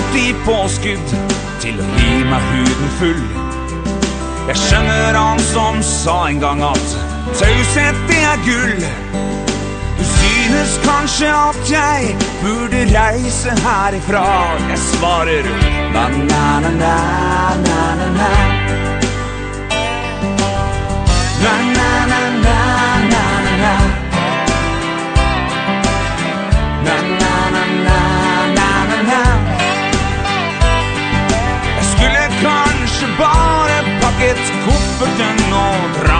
alltid påskudd til å gi meg huden full. Jeg skjønner han som sa en gang at taushet det er gull. Du synes kanskje at jeg burde reise herifra. Jeg svarer na-na-na-na-na-na. Na-na-na-na-na-na. Na-na-na-na-na-na. Jeg skulle kanskje bare pakket kofferten og dra